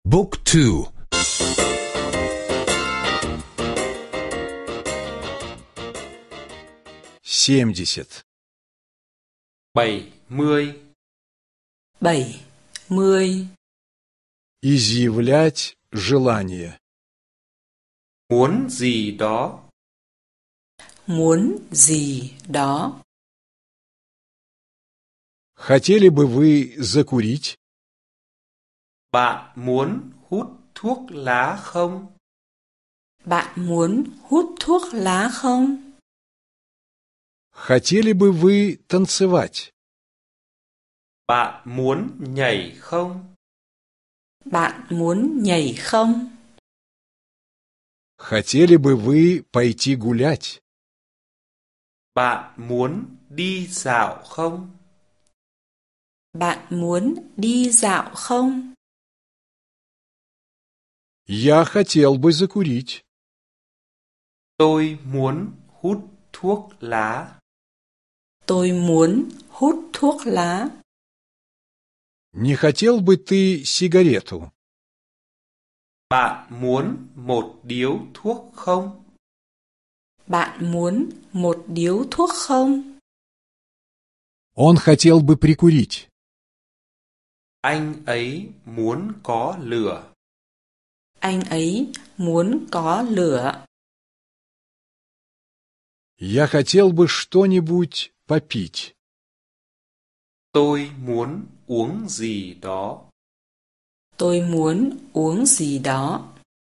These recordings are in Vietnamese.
Book 2. 70. 70. 70. Изъявлять желание. Muốn gì đó. Muốn gì đó. Хотели бы вы закурить? Bạn muốn hút thuốc lá không? Bạn muốn hút thuốc lá không? Хотели бы вы танцевать? Bạn muốn nhảy không? Bạn muốn nhảy không? Хотели бы вы пойти гулять? Bạn muốn đi dạo không? Bạn muốn đi dạo không? Я хотел бы закурить. Tôi muốn hút thuốc lá. Tôi muốn hút thuốc lá. Не хотел бы ты сигарету? Bạn muốn một điếu thuốc không? Bạn muốn một điếu thuốc không? Он хотел бы прикурить. Anh ấy muốn có lửa. Anh ấy muốn có lửa. Я хотел бы что-нибудь попить. Tôi muốn uống gì đó. Tôi muốn uống gì đó.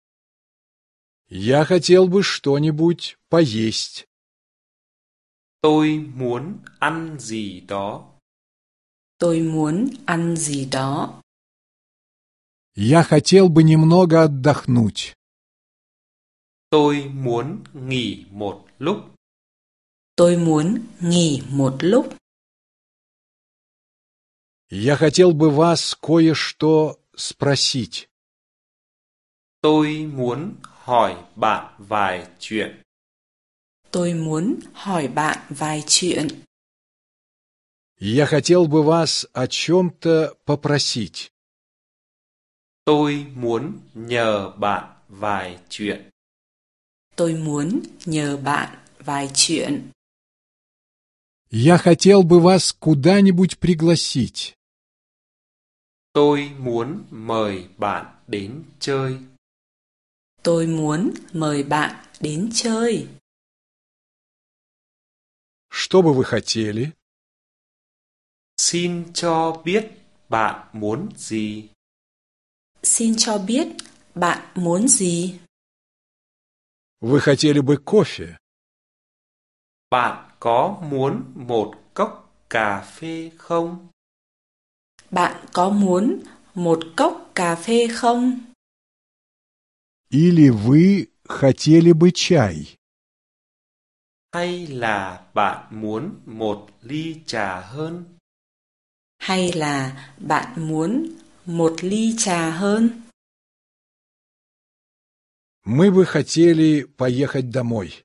Я хотел бы что-нибудь поесть. Tôi muốn ăn gì đó. Tôi muốn ăn gì đó. Я хотел бы немного отдохнуть. Tôi muốn nghỉ một lúc. Tôi muốn nghỉ một lúc. Я хотел бы вас кое-что спросить. Tôi muốn hỏi bạn vài chuyện. Tôi muốn hỏi bạn vài chuyện. Я хотел бы вас о чем-то попросить. Tôi muốn nhờ bạn vài chuyện. Tôi muốn nhờ bạn vài chuyện. Я хотел бы вас куда-нибудь пригласить. Tôi muốn mời bạn đến chơi. Tôi muốn mời bạn đến chơi. Что бы вы хотели? Xin cho biết bạn muốn gì. Xin cho biết bạn muốn gì? Вы хотели бы кофе? Bạn có muốn một cốc cà phê không? Bạn có muốn một cốc cà phê không? Или вы хотели бы чай? Hay là bạn muốn một ly trà hơn? Hay là bạn muốn một ly trà hơn? Мы бы хотели поехать домой.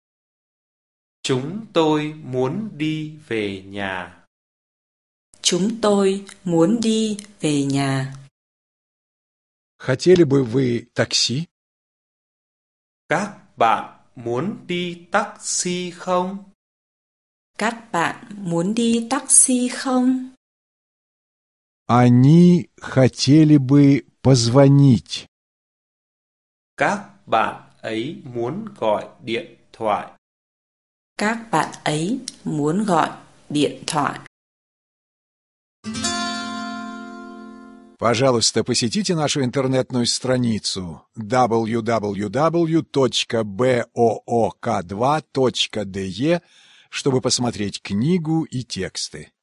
Chúng tôi muốn đi về nhà. Chúng tôi muốn đi về nhà. Хотели бы вы такси? Các bạn muốn đi taxi không? Các bạn muốn đi taxi không? Они хотели бы позвонить. Các bạn ấy muốn gọi điện thoại. Các bạn ấy muốn gọi điện thoại. Пожалуйста, посетите нашу интернетную страницу www.book2.de, чтобы посмотреть книгу и тексты.